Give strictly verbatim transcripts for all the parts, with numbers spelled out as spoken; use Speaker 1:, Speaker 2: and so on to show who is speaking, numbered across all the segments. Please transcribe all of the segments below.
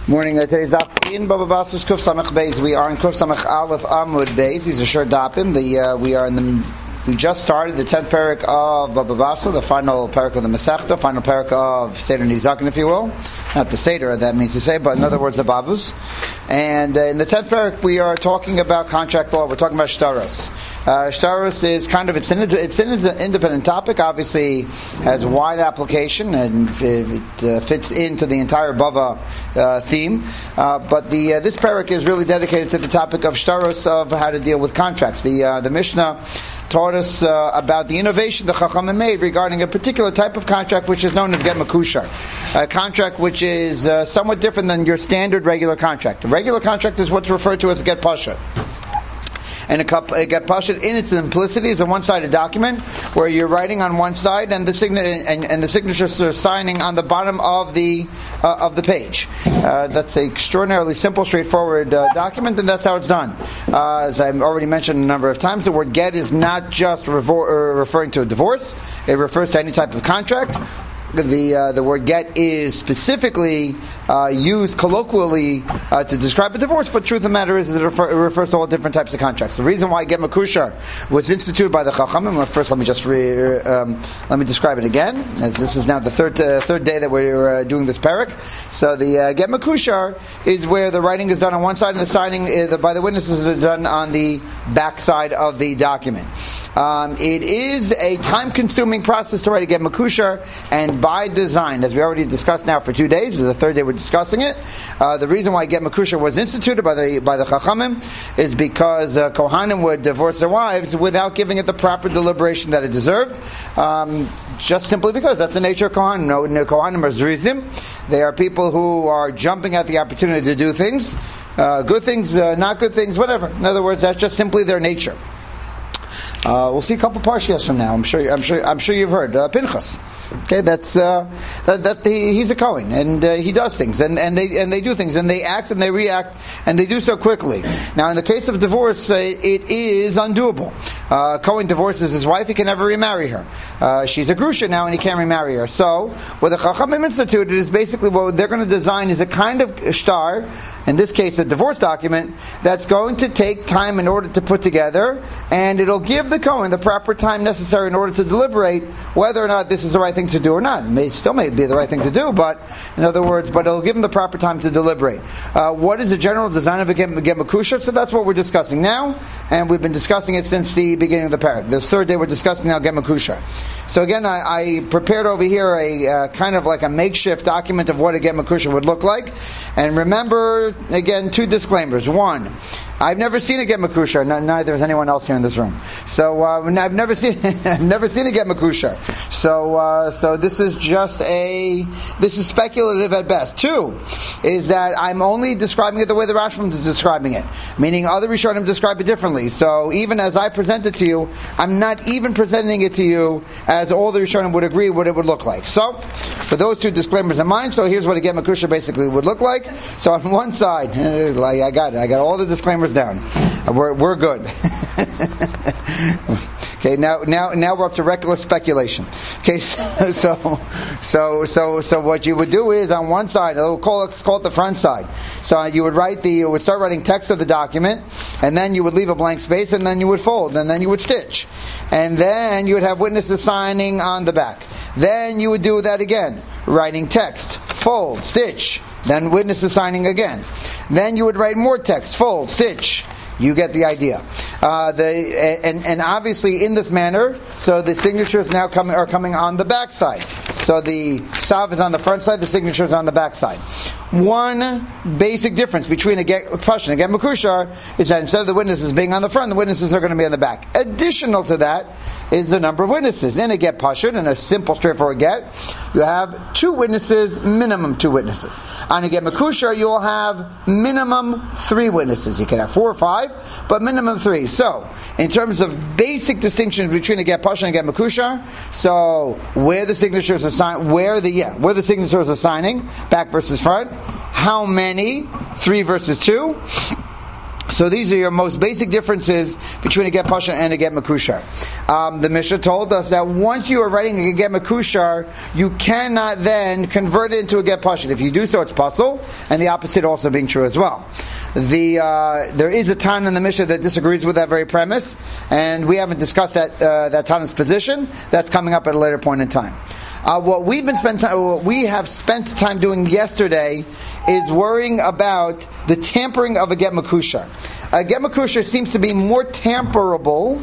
Speaker 1: Morning. Uh, today's daf in Baba Basra's Kuf Samach Beis. We are in Kuf Samach Aleph Amud Beis. These are short dapim. The uh, we are in the we just started the tenth parak of Baba Basra, the final parak of the Masechta, final parak of Seder Nizaken, if you will. Not the Seder, that means to say, but in other words, the Babus. And uh, in the tenth parak, we are talking about contract law. We're talking about shtaros. Uh, shtaros is kind of it's an it's an independent topic. Obviously, has wide application and it uh, fits into the entire Bava uh, theme. Uh, but the uh, this parak is really dedicated to the topic of shtaros, of how to deal with contracts. The uh, the Mishnah taught us uh, about the innovation the Chachamim made regarding a particular type of contract which is known as Get Makushar. A contract which is uh, somewhat different than your standard regular contract. A regular contract is what's referred to as a Get Pasha. And a, a Get Pasha in its simplicity is a one-sided document where you're writing on one side and the signa- and, and the signatures are signing on the bottom of the uh, of the page. Uh, that's an extraordinarily simple, straightforward uh, document, and that's how it's done. Uh, as I've already mentioned a number of times, the word get is not just revo- uh, referring to a divorce. It refers to any type of contract. The uh, the word get is specifically uh, used colloquially uh, to describe a divorce, but truth of the matter is that it, refer, it refers to all different types of contracts. The reason why Get Makushar was instituted by the Chachamim, well, first let me just re, um, let me describe it again, as this is now the third uh, third day that we're uh, doing this parak. So the uh, Get Makushar is where the writing is done on one side and the signing is, by the witnesses is done on the back side of the document. Um, it is a time-consuming process to write a Get Makushar, and by design, as we already discussed now for two days, this is the third day we're discussing it. Uh, the reason why Get Makushar was instituted by the by the Chachamim is because uh, Kohanim would divorce their wives without giving it the proper deliberation that it deserved. Um, just simply because that's the nature of Kohanim. No, no Kohanim are zrizim. They are people who are jumping at the opportunity to do things, uh, good things, uh, not good things, whatever. In other words, that's just simply their nature. Uh, we'll see a couple parshiyas from now. I'm sure. I'm sure. I'm sure you've heard uh, Pinchas. Okay, that's uh, that. that he, he's a Kohen, and uh, he does things, and, and they and they do things, and they act and they react, and they do so quickly. Now, in the case of divorce, uh, it is undoable. Uh, Kohen divorces his wife; he can never remarry her. Uh, she's a grusha now, and he can't remarry her. So, what the Chachamim instituted is basically what they're going to design is a kind of shtar. In this case, a divorce document that's going to take time in order to put together, and it'll give the Kohen the proper time necessary in order to deliberate whether or not this is the right thing to do or not. It may still may be the right thing to do, but in other words, but it'll give him the proper time to deliberate. Uh, what is the general design of a Get Makushar? So that's what we're discussing now, and we've been discussing it since the beginning of the parak. This third day we're discussing now Get Makushar. So again, I, I prepared over here a uh, kind of like a makeshift document of what a Get Makushar would look like, and remember, again, two disclaimers. One, I've never seen a Get Makushar. No, neither has anyone else here in this room. So uh, I've never seen I've never seen a Get Makushar. So uh, so this is just a this is speculative at best. Two is that I'm only describing it the way the Rashbam is describing it, meaning other Rishonim describe it differently. So even as I present it to you, I'm not even presenting it to you as all the Rishonim would agree what it would look like. So for those two disclaimers in mind, so here's what a Get Makushar basically would look like. So on one side, like I got it, I got all the disclaimers down. We're we're good. Okay, now now now we're up to reckless speculation. Okay, so so so so, so what you would do is on one side, we'll call it, call it the front side. So you would write the you would start writing text of the document, and then you would leave a blank space, and then you would fold, and then you would stitch, and then you would have witnesses signing on the back. Then you would do that again, writing text, fold, stitch, then witnesses signing again. Then you would write more text, fold, stitch. You get the idea. Uh, the and, and obviously in this manner, so the signatures now coming are coming on the back side. So the sav is on the front side, the signature is on the back side. One basic difference between a Get Pasha and a Get Makushar is that instead of the witnesses being on the front, the witnesses are going to be on the back. Additional to that is the number of witnesses. In a Get Pasha, in a simple, straightforward get, you have two witnesses, minimum two witnesses. On a Get Makushar, you'll have minimum three witnesses. You can have four or five, but minimum three. So, in terms of basic distinctions between a Get Pasha and a Get Makushar, so where the signatures are signed, where the yeah, where the signatures are signing, back versus front. How many? Three versus two. So these are your most basic differences between a get pashut and a get makushar. Um, the Mishnah told us that once you are writing a get makushar, you cannot then convert it into a get pashut. If you do so, it's pasul, and the opposite also being true as well. The uh, there is a Tan in the Mishnah that disagrees with that very premise, and we haven't discussed that uh, that Tan's position. That's coming up at a later point in time. Uh, what we've been spent time, what we have spent time doing yesterday is worrying about the tampering of a get makushar. A get makushar seems to be more tamperable.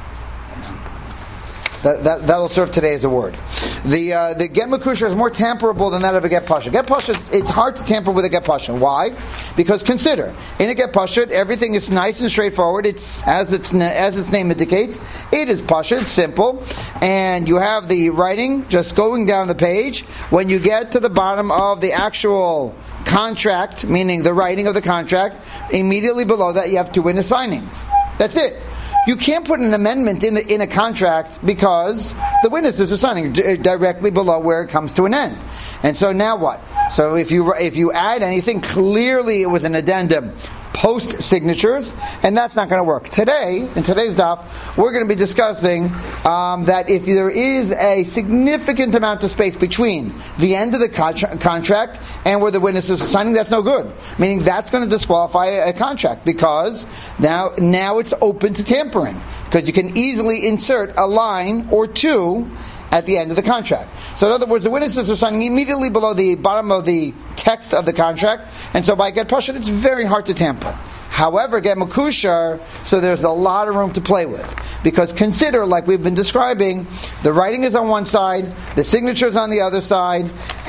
Speaker 1: That, that, that'll serve today as a word. The uh, the get makushar is more tamperable than that of a get pashut. Get pashut, it's, it's hard to tamper with a get pashut. Why? Because consider, in a get pashut, everything is nice and straightforward. It's as its as its name indicates. It is pashut, it's simple, and you have the writing just going down the page. When you get to the bottom of the actual contract, meaning the writing of the contract, immediately below that you have two witness signings. That's it. You can't put an amendment in the in a contract because the witnesses are signing d- directly below where it comes to an end. And so now what? So if you if you add anything, clearly it was an addendum post signatures, and that's not going to work. Today, in today's daf, we're going to be discussing um, that if there is a significant amount of space between the end of the contra- contract and where the witnesses are signing, that's no good. Meaning that's going to disqualify a, a contract because now now it's open to tampering because you can easily insert a line or two at the end of the contract. So in other words, the witnesses are signing immediately below the bottom of the text of the contract, and so by get pashut, it's very hard to tamper. However, get makushar, so there's a lot of room to play with. Because consider, like we've been describing, the writing is on one side, the signature is on the other side,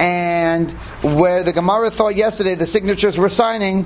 Speaker 1: and where the Gemara thought yesterday the signatures were signing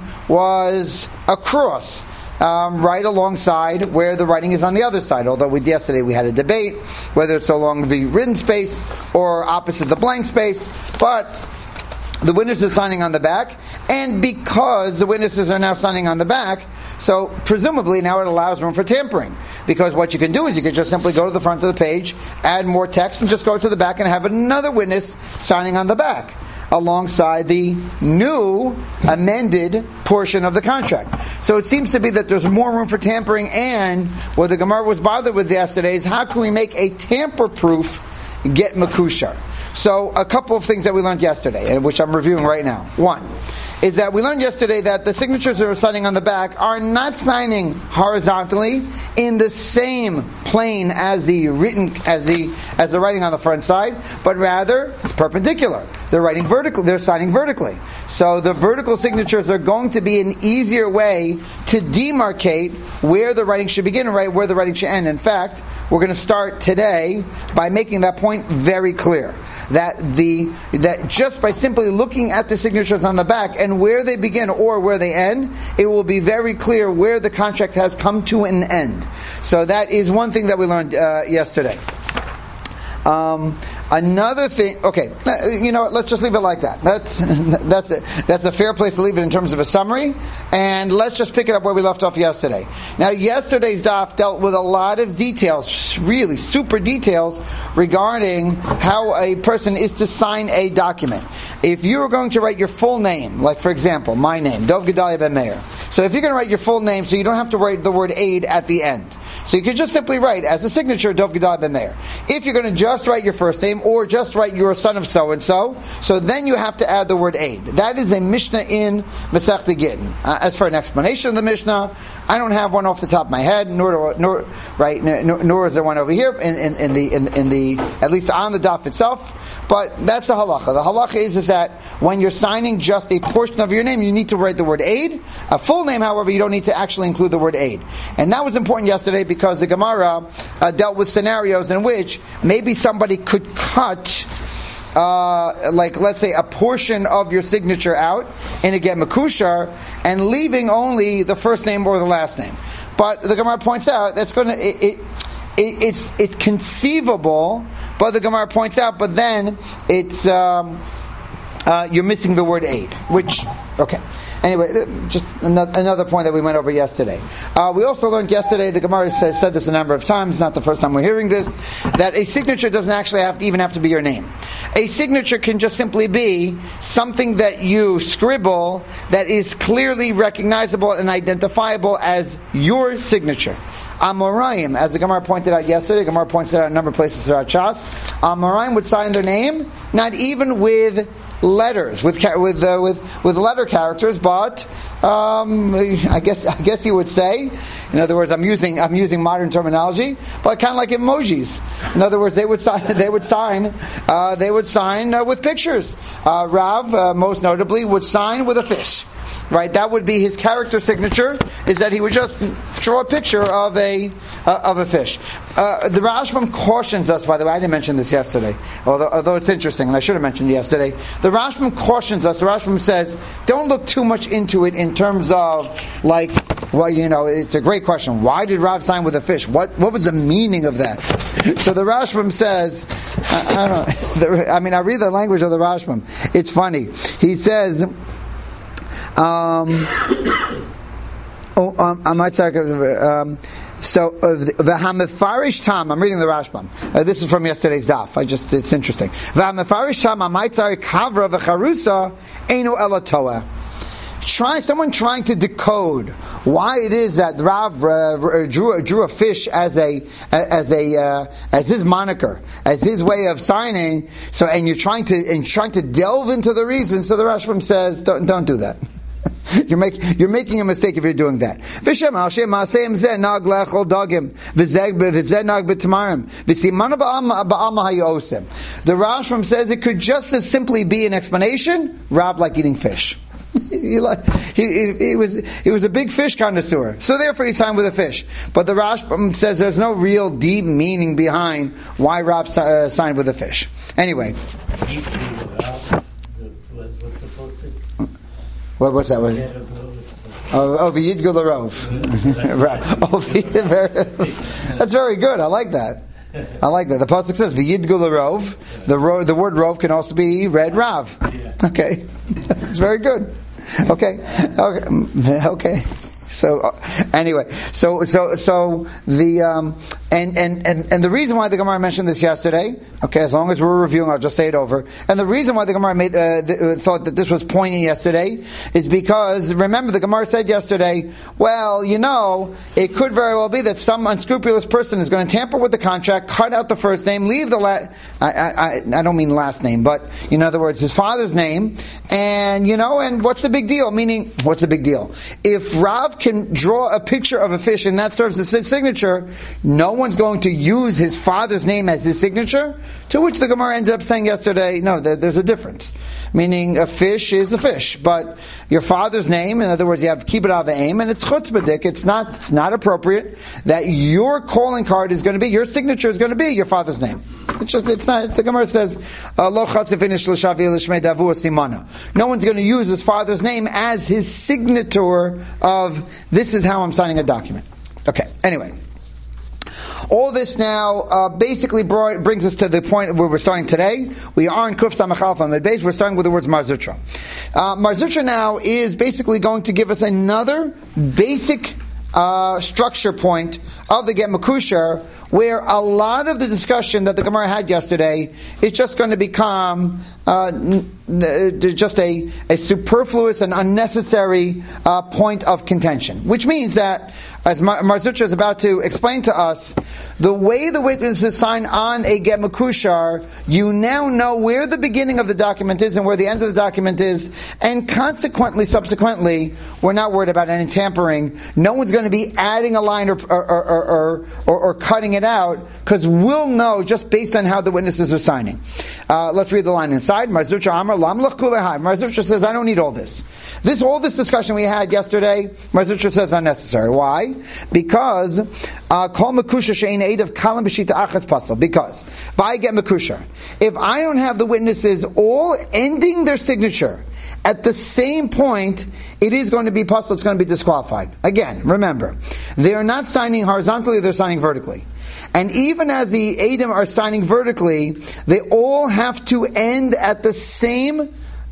Speaker 1: was across. Um, right alongside where the writing is on the other side. Although we, yesterday we had a debate whether it's along the written space or opposite the blank space, but the witnesses are signing on the back, and because the witnesses are now signing on the back, so presumably now it allows room for tampering. Because what you can do is you can just simply go to the front of the page, add more text, and just go to the back and have another witness signing on the back alongside the new amended portion of the contract. So it seems to be that there's more room for tampering, and what the Gemara was bothered with yesterday is how can we make a tamper-proof get makushar? So a couple of things that we learned yesterday, and which I'm reviewing right now. One is that we learned yesterday that the signatures that are signing on the back are not signing horizontally in the same plane as the written as the as the writing on the front side, but rather it's perpendicular. They're writing vertically. They're signing vertically. So the vertical signatures are going to be an easier way to demarcate where the writing should begin and right where the writing should end. In fact, we're going to start today by making that point very clear. That the that just by simply looking at the signatures on the back and where they begin or where they end, it will be very clear where the contract has come to an end. So that is one thing that we learned uh, yesterday. Um, another thing, okay, you know what, let's just leave it like that. That's that's a, that's a fair place to leave it in terms of a summary, and let's just pick it up where we left off yesterday. Now, yesterday's daf dealt with a lot of details, really super details, regarding how a person is to sign a document. If you are going to write your full name, like for example, my name, Dov Gedalia Ben Meir, so if you're going to write your full name, so you don't have to write the word aid at the end. So you could just simply write as a signature Dov Gedalia Ben Meir. If you're going to just write your first name or just write you're a son of so and so, so then you have to add the word aid. That is a Mishnah in Masechta Gittin. Uh, as for an explanation of the Mishnah, I don't have one off the top of my head, nor do, nor right, nor, nor is there one over here in, in, in the in, in the at least on the daf itself. But that's the halacha. The halacha is, is that when you're signing just a portion of your name, you need to write the word aid. A full name, however, you don't need to actually include the word aid. And that was important yesterday because the Gemara uh, dealt with scenarios in which maybe somebody could cut, uh, like let's say, a portion of your signature out in a get makushar and leaving only the first name or the last name. But the Gemara points out that's going to it, it, it, it's it's conceivable, but the Gemara points out, but then it's. Um, uh, you're missing the word aid, which, okay. Anyway, just another, another point that we went over yesterday. Uh, we also learned yesterday, the Gemara says, said this a number of times, not the first time we're hearing this, that a signature doesn't actually have to even have to be your name. A signature can just simply be something that you scribble that is clearly recognizable and identifiable as your signature. Amoraim, as the Gemara pointed out yesterday, the Gemara points out a number of places throughout Shas, Amoraim would sign their name, not even with letters, with with uh, with with letter characters, but um, I guess I guess you would say, in other words, I'm using I'm using modern terminology, but kind of like emojis. In other words, they would sign they would sign uh, they would sign uh, with pictures. Uh, Rav, uh, most notably, would sign with a fish. Right, that would be his character signature. Is that he would just draw a picture of a uh, of a fish. Uh, the Rashbam cautions us. By the way, I didn't mention this yesterday, although, although it's interesting, and I should have mentioned it yesterday. The Rashbam cautions us. The Rashbam says, don't look too much into it in terms of like, well, you know, it's a great question. Why did Rav sign with a fish? What what was the meaning of that? So the Rashbam says, I, I don't know. I mean, I read the language of the Rashbam. It's funny. He says. Um, oh, um, I might say, um, so the Hamefarish Tam. I'm reading the Rashbam. Uh, this is from yesterday's daf. I just it's interesting. The Hamefarish Tam. I might say Kavra v'Charusa Einu Elatoa. Try someone trying to decode why it is that Rav uh, drew drew a fish as a as a uh, as his moniker, as his way of signing. So, and you're trying to and trying to delve into the reason. So the Rashbam says, don't don't do that. You're making you're making a mistake if you're doing that. The Rashbam says it could just as simply be an explanation. Rav like eating fish. he, he, he was he was a big fish connoisseur, so therefore he signed with a fish. But the Rashbam says there's no real deep meaning behind why Rav uh, signed with a fish. Anyway. What, what's that word? Oh, v'yidgul l'rov. That's very good. I like that. I like that. The pasuk says v'yidgul l'rov. The ro- the word rov can also be read rav. Okay, it's very good. Okay, okay, okay. So uh, anyway, so so so the um, and, and and and the reason why the Gemara mentioned this yesterday, okay, as long as we're reviewing, I'll just say it over. And the reason why the Gemara made uh, the, uh, thought that this was poignant yesterday is because remember the Gemara said yesterday, well, you know, it could very well be that some unscrupulous person is going to tamper with the contract, cut out the first name, leave the la- I, I I don't mean last name, but in other words, his father's name, and you know, and what's the big deal? Meaning, what's the big deal? If Rav can draw a picture of a fish and that serves as his signature, no one's going to use his father's name as his signature, to which the Gemara ended up saying yesterday, no, there's a difference. Meaning a fish is a fish, but your father's name, in other words, you have kibbud av v'em, and it's chutzpahdik, it's not, it's not appropriate that your calling card is going to be, your signature is going to be your father's name. It's just, it's not, the Gemara says, lo chatzefinish l'shavi l'shmei davu simana. No one's going to use his father's name as his signature of, this is how I'm signing a document. Okay, anyway. All this now uh, basically brought, brings us to the point where we're starting today. We are in Kuf Samach Alef Amud Beis. We're starting with the words Mar Zutra. Uh, Mar Zutra now is basically going to give us another basic uh, structure point of the Get Makusher, where a lot of the discussion that the Gemara had yesterday is just going to become uh, n- n- just a, a superfluous and unnecessary uh, point of contention. Which means that, as Mar Zutra is about to explain to us, the way the witnesses sign on a Get Makushar, you now know where the beginning of the document is and where the end of the document is, and consequently, subsequently, we're not worried about any tampering. No one's going to be adding a line or or or, or, or, or cutting it out, because we'll know just based on how the witnesses are signing. Uh, let's read the line inside. Mar Zutra Amar Lam Lach Kulehai. Mar Zutra says, I don't need all this. This all this discussion we had yesterday, Mar Zutra says unnecessary. Why? Because Kol Makusha Shein Eid of Kalam B'Shita Achas Pasal. Because if I get Makusha, if I don't have the witnesses all ending their signature at the same point, it is going to be pasal, it's going to be disqualified. Again, remember, they are not signing horizontally, they're signing vertically. And even as the Eidim are signing vertically, they all have to end at the same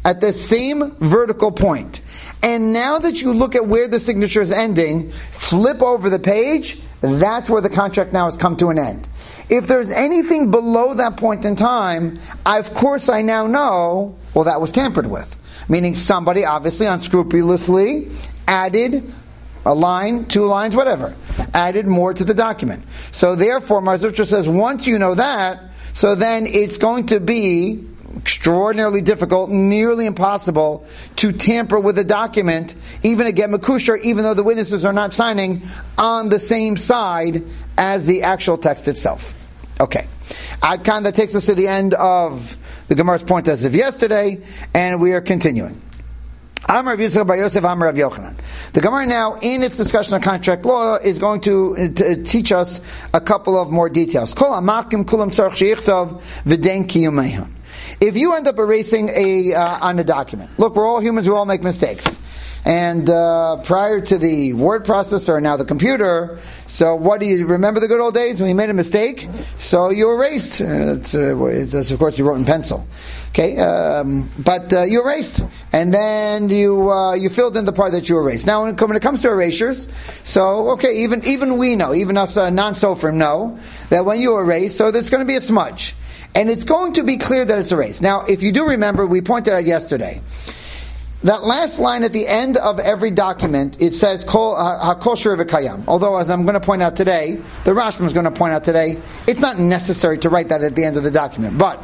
Speaker 1: at the same vertical point. And now that you look at where the signature is ending, flip over the page, that's where the contract now has come to an end. If there's anything below that point in time, I, of course I now know, well, that was tampered with. Meaning somebody obviously unscrupulously added a line, two lines, whatever, added more to the document. So therefore, Mar Zutra says, once you know that, so then it's going to be extraordinarily difficult, nearly impossible, to tamper with a document, even to get makusher, even though the witnesses are not signing on the same side as the actual text itself. Okay. Ad Kan, that takes us to the end of the Gemara's point as of yesterday, and we are continuing. Amar Rav Yisrael bar Yosef Amar Rav Yochanan. The Gemara now, in its discussion of contract law, is going to, uh, to teach us a couple of more details. Kol hamakim kulam tzarich sheyichtov v'dein kiyumehon. If you end up erasing a uh, on a document, look, we're all humans, we all make mistakes. And uh, prior to the word processor, now the computer, so what do you remember the good old days when you made a mistake? So you erased. Uh, that's, uh, that's, of course, you wrote in pencil. Okay, um, but uh, you erased, and then you uh, you filled in the part that you erased. Now, when it, when it comes to erasures, so okay, even even we know, even us uh, non-sofrim know that when you erase, so there's going to be a smudge, and it's going to be clear that it's erased. Now, if you do remember, we pointed out yesterday that last line at the end of every document, it says Kol Hakol Shir V'Kayam. Although, as I'm going to point out today, the Rashbam is going to point out today, it's not necessary to write that at the end of the document, but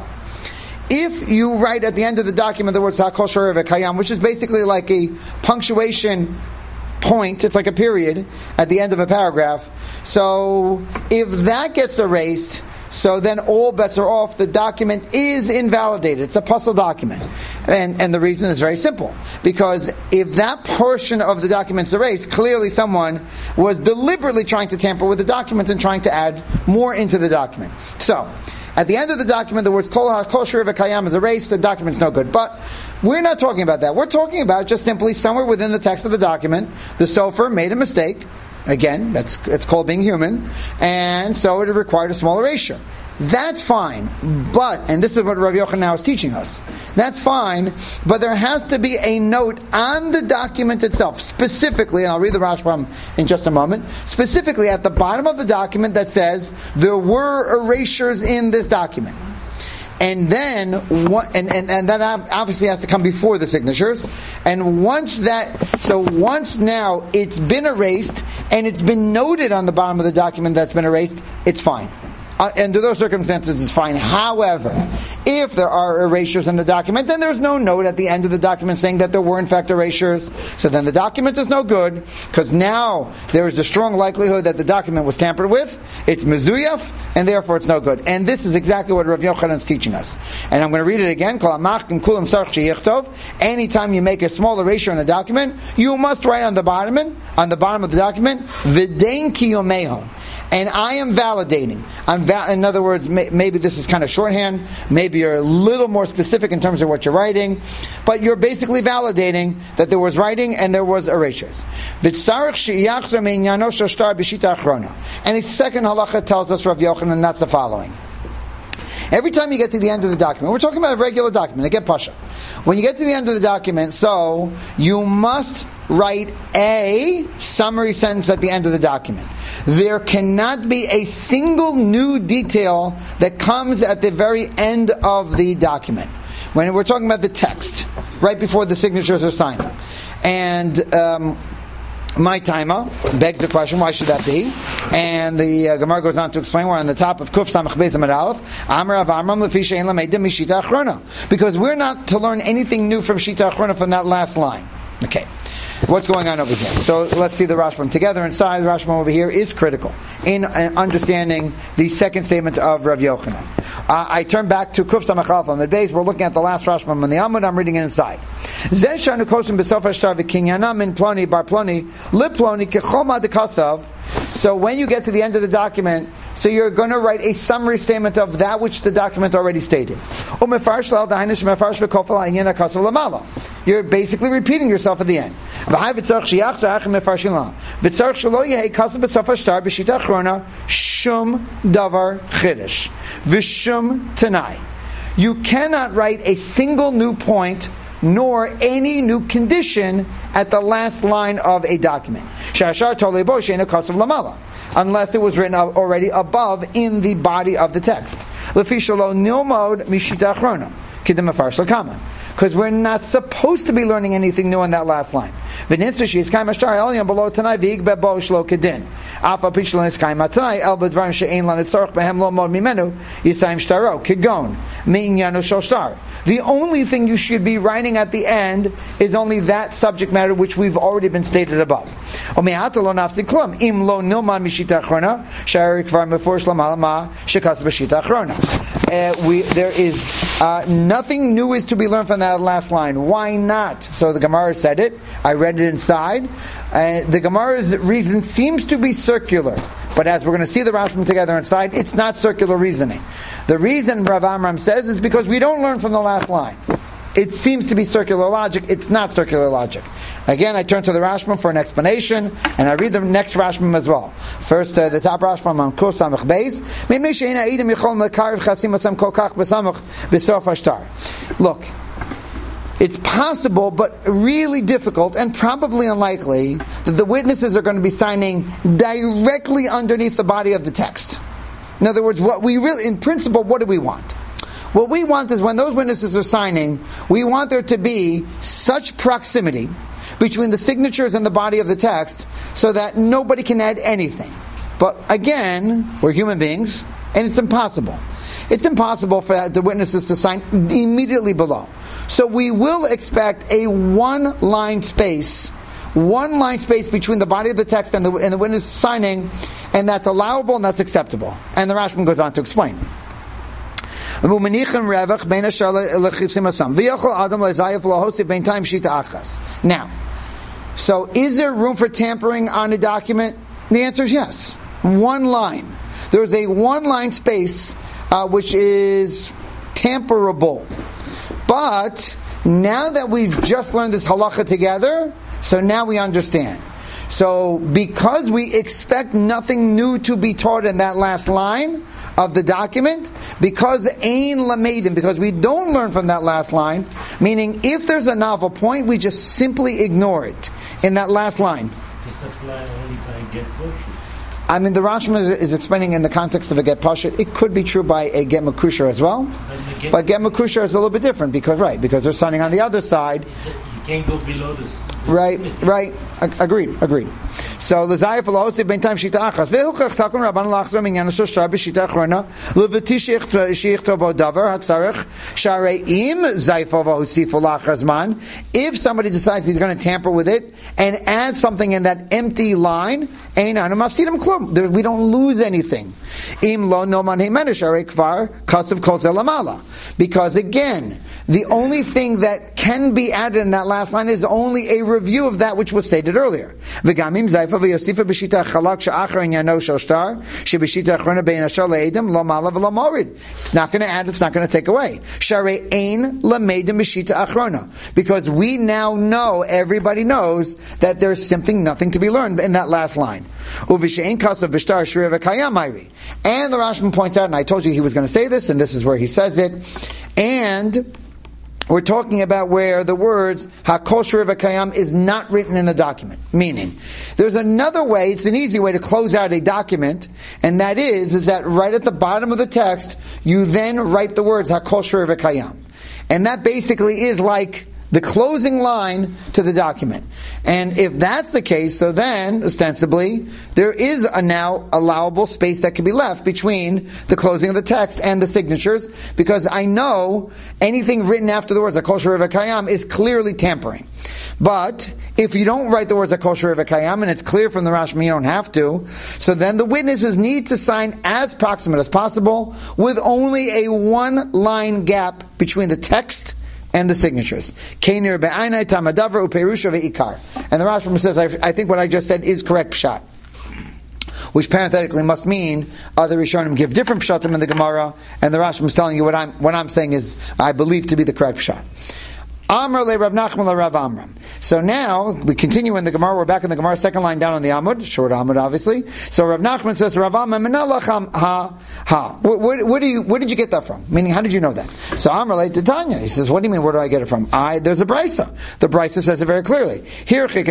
Speaker 1: if you write at the end of the document the words Hakol Shor V'Kayam, which is basically like a punctuation point, it's like a period at the end of a paragraph. So if that gets erased, so then all bets are off. The document is invalidated. It's a puzzle document. And, and the reason is very simple. Because if that portion of the document is erased, clearly someone was deliberately trying to tamper with the document and trying to add more into the document. So, at the end of the document, the words Kol HaKol Shir V'Kayam is erased, the document's no good. But we're not talking about that. We're talking about just simply somewhere within the text of the document, the sofer made a mistake. Again, that's it's called being human. And so it required a small erasure. That's fine. But, and this is what Rav Yochanan now is teaching us, that's fine, but there has to be a note on the document itself, specifically, and I'll read the Rashbam in just a moment, specifically at the bottom of the document that says, there were erasures in this document. And then, and, and, and that obviously has to come before the signatures. And once that, so once now it's been erased, and it's been noted on the bottom of the document that's been erased, it's fine. Uh, under those circumstances, it's fine. However, if there are erasures in the document, then there's no note at the end of the document saying that there were in fact erasures. So then the document is no good, because now there is a strong likelihood that the document was tampered with. It's mezuyaf, and therefore it's no good. And this is exactly what Rav Yochanan is teaching us. And I'm going to read it again. Anytime you make a small erasure in a document, you must write on the bottom, on the bottom of the document, v'dein kiyomehon. And I am validating. I'm va- in other words, may- maybe this is kind of shorthand. Maybe you're a little more specific in terms of what you're writing. But you're basically validating that there was writing and there was erasures. And a second halacha tells us, Rav Yochanan, and that's the following. Every time you get to the end of the document, we're talking about a regular document, I get pasha. When you get to the end of the document, so you must write a summary sentence at the end of the document. There cannot be a single new detail that comes at the very end of the document. When we're talking about the text, right before the signatures are signed. And um, my timer begs the question, why should that be? And the uh, Gemara goes on to explain, we're on the top of Kuf Samach Beis Amud Aleph, Amar Av Amram Lefi She'en Lamedim Mishita Achrona. Because we're not to learn anything new from Shita Achrona from that last line. Okay. What's going on over here? So let's see the Rashbam together. Inside, the Rashbam over here is critical in uh, understanding the second statement of Rav Yochanan. Uh, I turn back to Kuf Samach Aleph Amud Beis. We're looking at the last Rashbam on the Amud. I'm reading it inside. Zeh shanu kosim b'sof hashtar v'kinyanam min ploni bar ploni li ploni kechol ma'dekasav. So when you get to the end of the document, so you're going to write a summary statement of that which the document already stated. You're basically repeating yourself at the end. You cannot write a single new point nor any new condition at the last line of a document. Unless it was written already above in the body of the text. Because we're not supposed to be learning anything new on that last line. The only thing you should be writing at the end is only that subject matter which we've already been stated above. Uh, we, there is uh, nothing new is to be learned from that last line. Why not? So the Gemara said it. I read it inside. Uh, the Gemara's reason seems to be circular, but as we're going to see the Rashbam together inside, it's not circular reasoning. The reason Rav Amram says is because we don't learn from the last line. It seems to be circular logic. It's not circular logic. Again, I turn to the Rashbam for an explanation, and I read the next Rashbam as well. First, uh, the top Rashbam on Kuf Samach Beis. Look, it's possible, but really difficult, and probably unlikely, that the witnesses are going to be signing directly underneath the body of the text. In other words, what we really, in principle, what do we want? What we want is when those witnesses are signing, we want there to be such proximity between the signatures and the body of the text so that nobody can add anything. But again, we're human beings, and it's impossible. It's impossible for the witnesses to sign immediately below. So we will expect a one-line space, one-line space between the body of the text and the, and the witness signing, and that's allowable and that's acceptable. And the Rashbam goes on to explain. Now, so is there room for tampering on a document? The answer is yes. One line. There's a one-line space uh, which is tamperable. But now that we've just learned this halacha together, so now we understand. So because we expect nothing new to be taught in that last line of the document, because ein lamedim, because we don't learn from that last line, meaning if there's a novel point, we just simply ignore it in that last line.
Speaker 2: Does that apply only by get pashut?
Speaker 1: I mean, the Rashbam is, is explaining in the context of a get pashut. It could be true by a get makusher as well, but get, but get makusher is a little bit different because right because they're signing on the other side.
Speaker 2: You can't go below this.
Speaker 1: Right, right. Agreed, agreed. So the Zayif Elohosif ben time shita achas. Ve'huchach takun rabban lachzor minyan shoshtar b'shita achrona levati sheichto bo davar hatzarech sharei im Zayif Elohosif lachazman. If somebody decides he's going to tamper with it and add something in that empty line, ein anu mafsidim klum. We don't lose anything. Im lo no man heimenu sharei kvar kasav kol zelamala. Because again, the only thing that can be added in that last line is only a review of that which was stated earlier. It's not going to add, it's not going to take away. Because we now know, everybody knows, that there's something, nothing to be learned in that last line. And the Rashbam points out, and I told you he was going to say this, and this is where he says it, and we're talking about where the words Hakol Shriv Kayam is not written in the document. Meaning, there's another way, it's an easy way to close out a document, and that is, is that right at the bottom of the text, you then write the words Hakol Shriv Kayam. And that basically is like the closing line to the document. And if that's the case, so then, ostensibly, there is a now allowable space that can be left between the closing of the text and the signatures, because I know anything written after the words Hakol Shriv Kayam is clearly tampering. But if you don't write the words Hakol Shriv Kayam, and it's clear from the Rashbam you don't have to, so then the witnesses need to sign as proximate as possible with only a one-line gap between the text and the signatures. And the Rashbam says, I, I think what I just said is correct pshat. Which parenthetically must mean other Rishonim give different pshatim in the Gemara, and the Rashbam is telling you what I'm what I'm saying is I believe to be the correct pshat. Amar le Rav Nachman le Rav Amram. So now we continue in the Gemara. We're back in the Gemara, second line down on the Amud, short Amud, obviously. So Rav Nachman says, Rav Amma Menalacham ha ha. Where, where, where do you where did you get that from? Meaning, how did you know that? So I'm related to Tanya. He says, what do you mean? Where do I get it from? I there's a brisa. The brisa says it very clearly. Here, if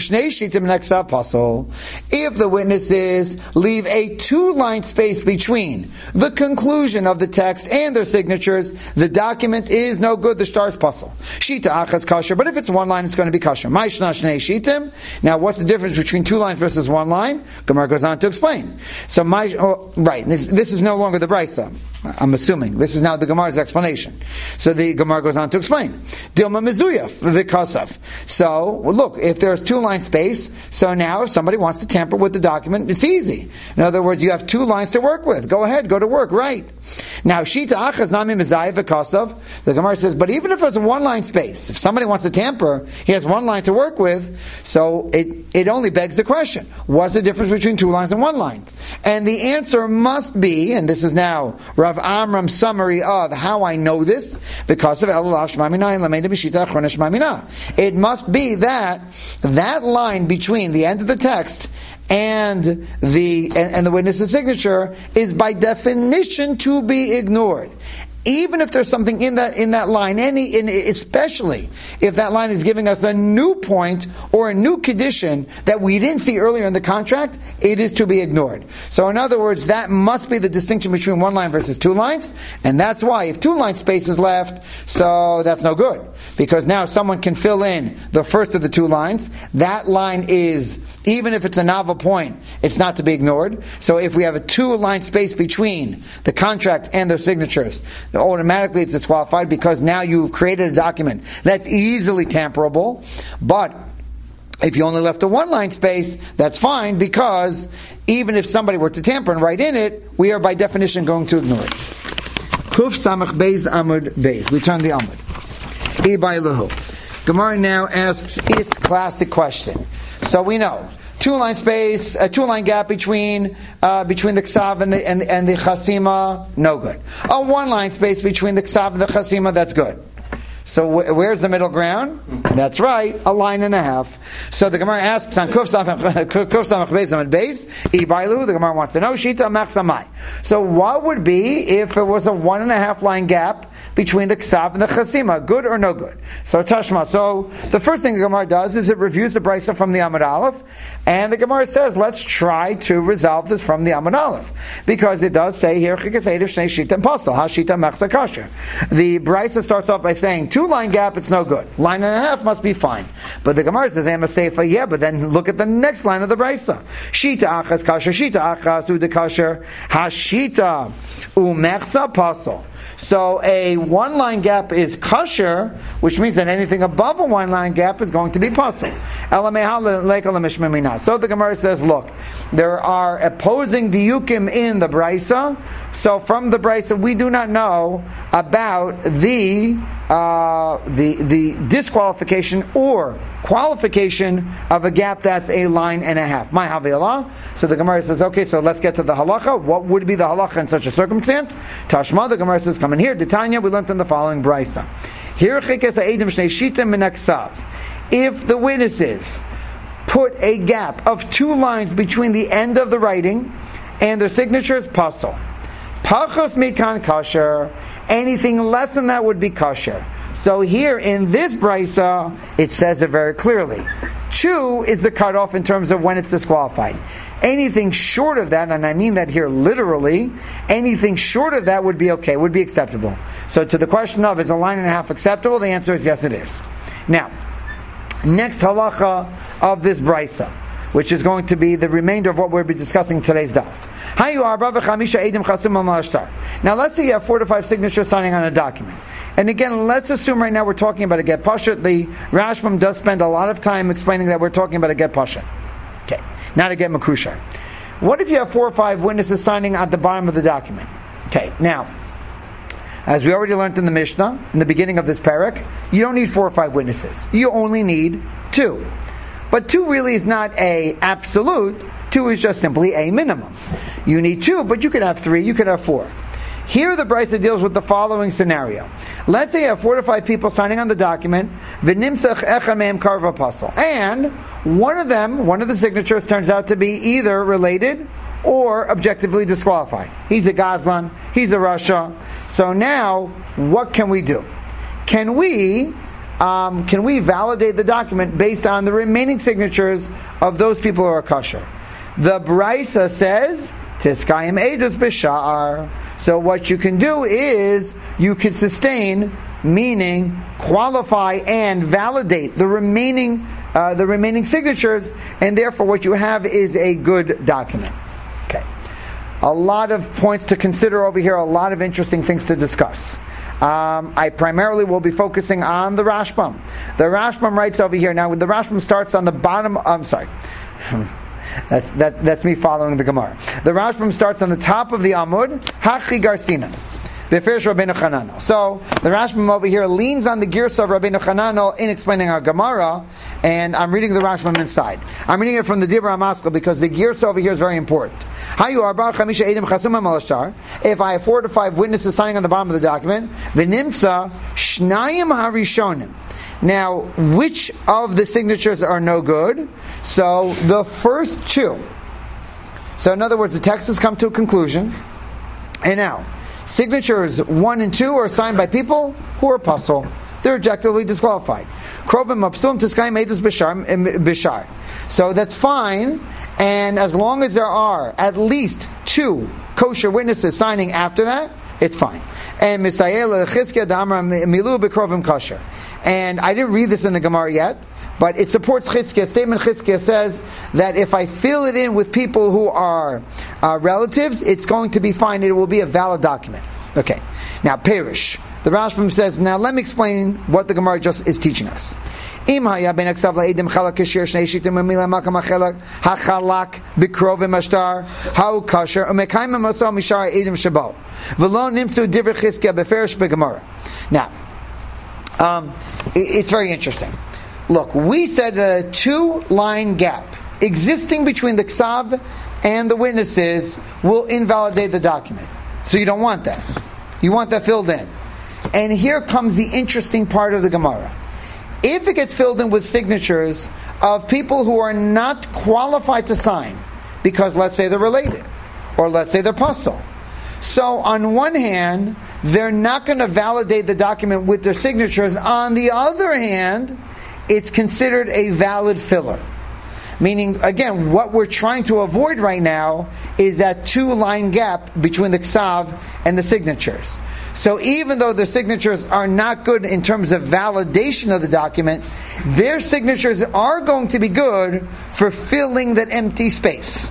Speaker 1: the witnesses leave a two-line space between the conclusion of the text and their signatures, the document is no good. The star is puzzle. Shita achas kasher. But if it's one line, it's going to be kasher. Now, what's the difference between two lines versus one line? Gemara goes on to explain. So, my, oh, right, this, this is no longer the brisa. I'm assuming. This is now the Gemara's explanation. So the Gemara goes on to explain. Dilma mezuyaf v'kasav. So, well, look, if there's two line space, so now if somebody wants to tamper with the document, it's easy. In other words, you have two lines to work with. Go ahead, go to work, right? Now, shita achaz nami mezayif v'kasav. The Gemara says, but even if it's a one line space, if somebody wants to tamper, he has one line to work with, so it, it only begs the question, what's the difference between two lines and one line? And the answer must be, and this is now Rav Amram's summary of how I know this, because of it must be that that line between the end of the text and the and, and the witness's signature is by definition to be ignored. Even if there's something in that in that line, any in, especially if that line is giving us a new point or a new condition that we didn't see earlier in the contract, it is to be ignored. So in other words, that must be the distinction between one line versus two lines, and that's why if two line space is left, so that's no good. Because now someone can fill in the first of the two lines. That line is, even if it's a novel point, it's not to be ignored. So if we have a two line space between the contract and their signatures, automatically it's disqualified because now you've created a document that's easily tamperable. But if you only left a one-line space, that's fine, because even if somebody were to tamper and write in it, we are by definition going to ignore it. Kuf samach beis amud beis. We turn the amud. Ibai lahu. Gemara now asks its classic question. So we know two line space, a two line gap between uh, between the ksav and the and, and the chasima, no good. A one line space between the ksav and the chasima, that's good. So wh- where's the middle ground? That's right, a line and a half. So the Gemara asks on Kuf Samach Beis Amud Beis, Ibailu. The Gemara wants to know Shita Machsamai. So what would be if it was a one and a half line gap between the ksav and the chasima, good or no good? So Tashma. So the first thing the Gemara does is it reviews the brisa from the Amud Aleph, and the Gemara says, let's try to resolve this from the Amud Aleph, because it does say here the brisa starts off by saying two line gap, it's no good. Line and a half must be fine. But the Gemara says, Ema Seifa, yeah, but then look at the next line of the brisa. Shita achas kasher, shita achas ude kasher, hashita umechza pasol. So a one-line gap is kasher, which means that anything above a one-line gap is going to be pasul. So the Gemara says, look, there are opposing diukim in the brisa. So from the brisa, we do not know about the uh, the the disqualification or qualification of a gap that's a line and a half. My havilah. So the Gemara says, okay, so let's get to the halacha. What would be the halacha in such a circumstance? Tashma, the Gemara says, come in here. Tanya, we learned in the following brisa. If the witnesses put a gap of two lines between the end of the writing and their signatures, pasul. Pachos mikan kasher. Anything less than that would be kasher. So here in this brisa, it says it very clearly. Two is the cutoff in terms of when it's disqualified. Anything short of that, and I mean that here literally, anything short of that would be okay, would be acceptable. So to the question of, is a line and a half acceptable? The answer is yes, it is. Now, next halacha of this brisa, which is going to be the remainder of what we'll be discussing in today's daf. Now let's say you have four to five signatures signing on a document. And again, let's assume right now we're talking about a get pashat. The Rashbam does spend a lot of time explaining that we're talking about a get pashat. Okay, not a get makushar. What if you have four or five witnesses signing at the bottom of the document? Okay, now, as we already learned in the Mishnah, in the beginning of this parak, you don't need four or five witnesses. You only need two. But two really is not a absolute. Two is just simply a minimum. You need two, but you could have three, you could have four. Here the Brisa deals with the following scenario. Let's say you have four to five people signing on the document, v'nimsach echad mehem karva pasal, and one of them, one of the signatures turns out to be either related or objectively disqualified. He's a Gazlan, he's a Rasha. So now, what can we do? Can we um, can we validate the document based on the remaining signatures of those people who are kosher? The Brisa says, Tiskayim edus b'sha'ar. So what you can do is, you can sustain, meaning qualify and validate the remaining uh, the remaining signatures, and therefore what you have is a good document. Okay. A lot of points to consider over here, a lot of interesting things to discuss. Um, I primarily will be focusing on the Rashbam. The Rashbam writes over here. Now, the Rashbam starts on the bottom. I'm sorry. That's that. That's me following the Gemara. The Rashbam starts on the top of the Amud. Hachi Garsina, Beferish Rabbeinu Chananel. So the Rashbam over here leans on the Girsa of Rabbeinu Chananel in explaining our Gemara, and I'm reading the Rashbam inside. I'm reading it from the Dibra HaMaskal because the Girsa over here is very important. If I have four to five witnesses signing on the bottom of the document, v'nimtza shnayim harishonim. Now, which of the signatures are no good? So, the first two. So, in other words, the text has come to a conclusion. And now, signatures one and two are signed by people who are puzzle. They're objectively disqualified. Krovim mapsum tiskayim edus bishar. So, that's fine. And as long as there are at least two kosher witnesses signing after that, it's fine. And Misayel Chizkiah Damar Milu Bekrovim Kosher. And I didn't read this in the Gemara yet, but it supports Chizkiah. Statement Chizkiah says that if I fill it in with people who are uh, relatives, it's going to be fine. It will be a valid document. Okay. Now, Perish. The Rashbam says, now let me explain what the Gemara just is teaching us. Im haya ben aksav la'edim chalak kashir shnei shitim u'mila makam ha'chalak ha'chalak b'krovim ashtar ha'u kasher u'mekayim ha'masal mishar edim shabo v'lo nimtzu divrei Chizkiah beferish b'Gemara. Now, um, it, it's very interesting. Look, we said the two-line gap existing between the ksav and the witnesses will invalidate the document. So you don't want that. You want that filled in. And here comes the interesting part of the Gemara. If it gets filled in with signatures of people who are not qualified to sign, because let's say they're related, or let's say they're puzzle. So on one hand, they're not going to validate the document with their signatures. On the other hand, it's considered a valid filler. Meaning, again, what we're trying to avoid right now is that two-line gap between the ksav and the signatures. So even though the signatures are not good in terms of validation of the document, their signatures are going to be good for filling that empty space.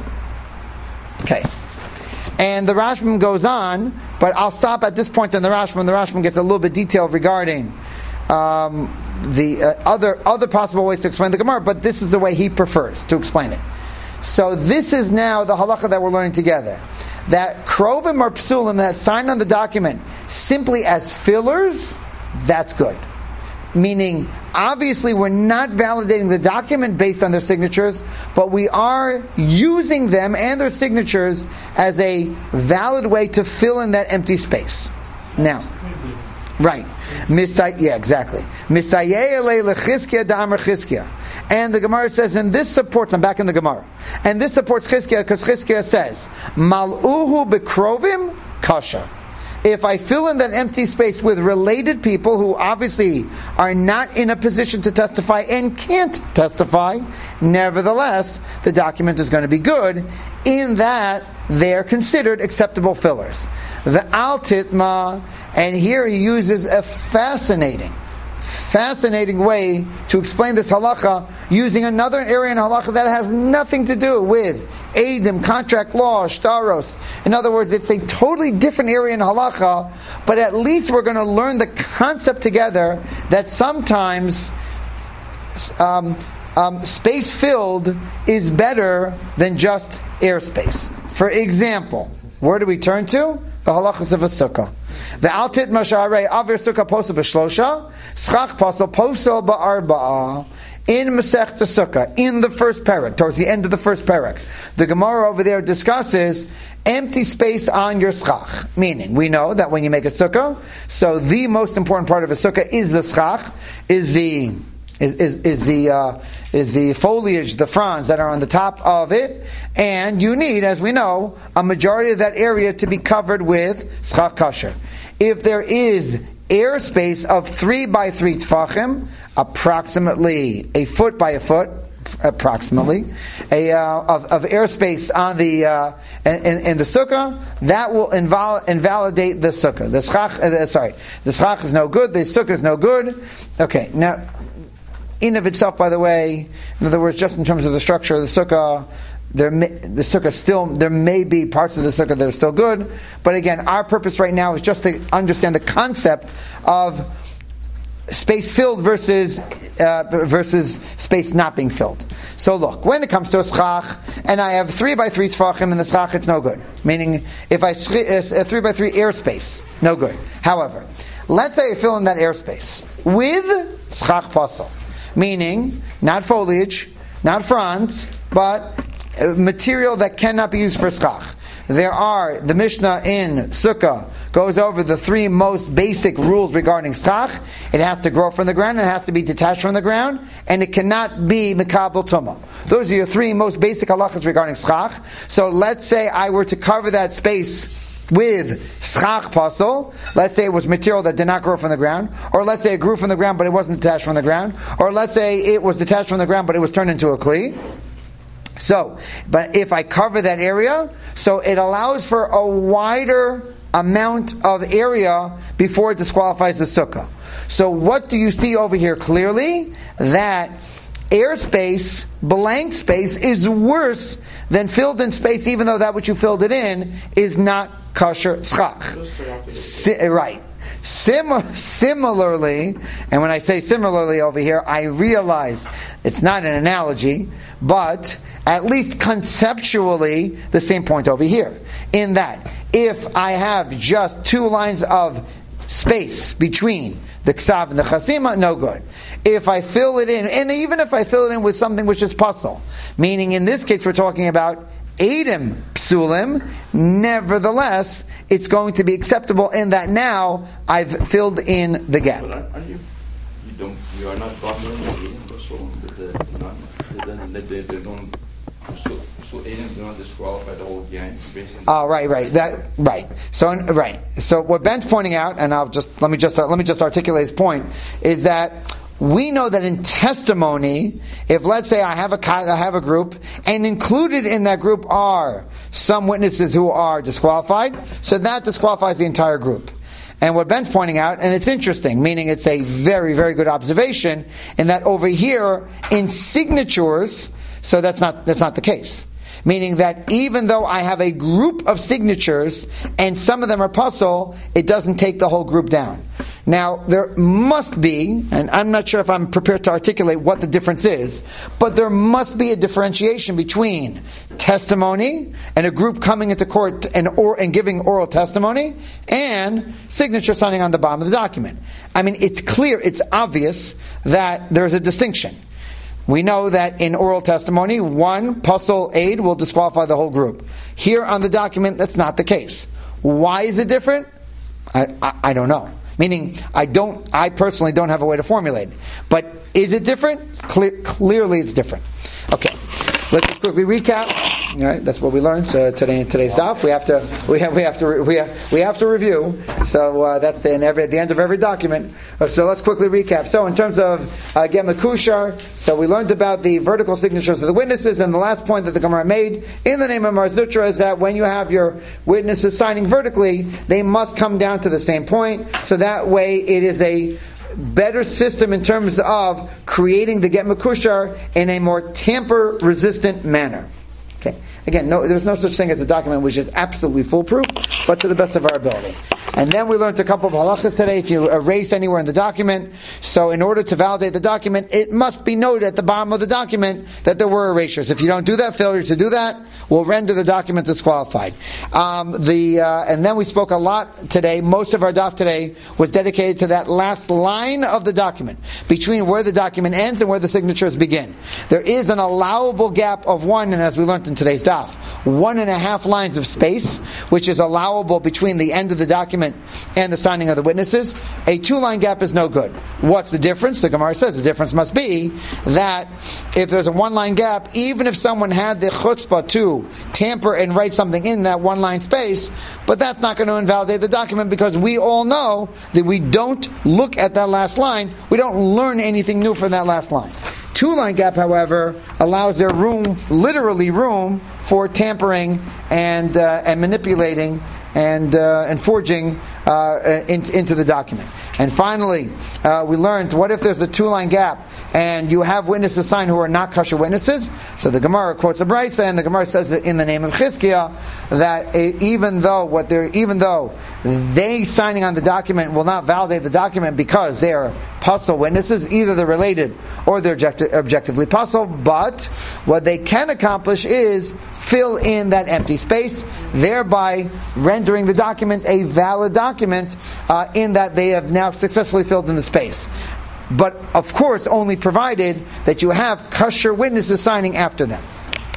Speaker 1: Okay. And the Rashbam goes on, but I'll stop at this point in the Rashbam. The Rashbam gets a little bit detailed regarding um, the uh, other other possible ways to explain the Gemara, but this is the way he prefers to explain it. So this is now the halacha that we're learning together. That krovim or psulim that sign on the document simply as fillers, that's good. Meaning, obviously we're not validating the document based on their signatures, but we are using them and their signatures as a valid way to fill in that empty space. Now, right. Yeah, exactly. And the Gemara says, and this supports, I'm back in the Gemara, and this supports Chizkiah because Chizkiah says, Mal'uhu bekrovim kasha. If I fill in that empty space with related people who obviously are not in a position to testify and can't testify, nevertheless, the document is going to be good in that they're considered acceptable fillers. The al titma, and here he uses a fascinating, fascinating way to explain this halacha using another area in halacha that has nothing to do with Eidim, contract law, shtaros. In other words, it's a totally different area in halacha, but at least we're going to learn the concept together that sometimes um, um, space filled is better than just airspace. For example, where do we turn to? The halachas of a sukkah. The altit masharei aver sukkah posel b'shlosha, schach posel posel ba'arba'a. in Masechta Sukkah, in the first parak, towards the end of the first parak, the Gemara over there discusses empty space on your schach. Meaning, we know that when you make a sukkah, so the most important part of a sukkah is the schach, is the is is, is the uh, is the foliage, the fronds that are on the top of it, and you need, as we know, a majority of that area to be covered with schach kasher. If there is airspace of three by three tfachim, approximately a foot by a foot, approximately, a uh, of, of airspace on the uh, in, in the sukkah, that will invol- invalidate the sukkah. The schach, uh, sorry, the schach is no good. The sukkah is no good. Okay, now, in of itself, by the way, in other words, just in terms of the structure of the sukkah, there may, the sukkah still, there may be parts of the sukkah that are still good, but again, our purpose right now is just to understand the concept of space filled versus uh, versus space not being filled. So look, when it comes to a schach, and I have three by three tfachim in the schach, it's no good. Meaning, if I a three by three airspace, no good. However, let's say I fill in that airspace with schach pasel, meaning not foliage, not fronds, but material that cannot be used for schach. There are, the Mishnah in Sukkah goes over the three most basic rules regarding schach. It has to grow from the ground, it has to be detached from the ground, and it cannot be mekabel tumah. Those are your three most basic halachas regarding schach. So let's say I were to cover that space with schach pasel. Let's say it was material that did not grow from the ground, or let's say it grew from the ground but it wasn't detached from the ground, or let's say it was detached from the ground but it was turned into a kli. So, but if I cover that area, so it allows for a wider amount of area before it disqualifies the sukkah. So what do you see over here clearly? That airspace, blank space, is worse than filled in space, even though that which you filled it in is not kosher schach. Si- right. Sim- similarly, and when I say similarly over here, I realize it's not an analogy, but at least conceptually, the same point over here. In that, if I have just two lines of space between the ksav and the chasima, no good. If I fill it in, and even if I fill it in with something which is pasel, meaning in this case we're talking about Eidim psulim, nevertheless, it's going to be acceptable in that now I've filled in the gap.
Speaker 3: But are you, you don't, you are not bothering the Eidim or so that they, they, they don't, so, so Eidim do not disqualify the whole gang based on.
Speaker 1: Oh, right, right, that, right. So, right. So what Ben's pointing out, and I'll just let me just let me just articulate his point, is that we know that in testimony, if let's say I have a I have a group, and included in that group are some witnesses who are disqualified, so that disqualifies the entire group. And what Ben's pointing out, and it's interesting, meaning it's a very, very good observation, in that over here in signatures, so that's not that's not the case. Meaning that even though I have a group of signatures and some of them are pasel, it doesn't take the whole group down. Now, there must be, and I'm not sure if I'm prepared to articulate what the difference is, but there must be a differentiation between testimony and a group coming into court and, or, and giving oral testimony and signature signing on the bottom of the document. I mean, it's clear, it's obvious that there's a distinction. We know that in oral testimony, one pasel aid will disqualify the whole group. Here on the document, that's not the case. Why is it different? I, I, I don't know. Meaning, I don't. I personally don't have a way to formulate it. But is it different? Cle- clearly, it's different. Okay, let's just quickly recap. All right, that's what we learned uh, today in today's daf. We have to. We have. We have to. Re- we have. We have to review. So uh, that's in every at the end of every document. Uh, so let's quickly recap. So in terms of uh, get mekushar, so we learned about the vertical signatures of the witnesses, and the last point that the Gemara made in the name of Mar Zutra is that when you have your witnesses signing vertically, they must come down to the same point. So that way, it is a better system in terms of creating the get mekushar in a more tamper-resistant manner. Okay. Again, no, there's no such thing as a document which is absolutely foolproof, but to the best of our ability. And then we learned a couple of halachas today. If you erase anywhere in the document, so in order to validate the document, it must be noted at the bottom of the document that there were erasures. If you don't do that, failure to do that will render the document disqualified. Um, the uh, and then we spoke a lot today. Most of our daf today was dedicated to that last line of the document, between where the document ends and where the signatures begin. There is an allowable gap of one, and as we learned in today's daf, one and a half lines of space, which is allowable between the end of the document and the signing of the witnesses. A two-line gap is no good. What's the difference? The Gemara says the difference must be that if there's a one-line gap, even if someone had the chutzpah to tamper and write something in that one-line space, but that's not going to invalidate the document, because we all know that we don't look at that last line. We don't learn anything new from that last line. Two-line gap, however, allows there room, literally room, for tampering and uh, and manipulating and uh, and forging uh, in, into the document. And finally, uh, we learned, what if there's a two-line gap and you have witnesses sign who are not kosher witnesses? So the Gemara quotes a brayso, and the Gemara says that in the name of Chizkiah, that even though what they're even though they signing on the document will not validate the document because they are pasul witnesses, either they're related or they're objecti- objectively pasul, but what they can accomplish is fill in that empty space, thereby rendering the document a valid document uh, in that they have now successfully filled in the space. But of course, only provided that you have kosher witnesses signing after them.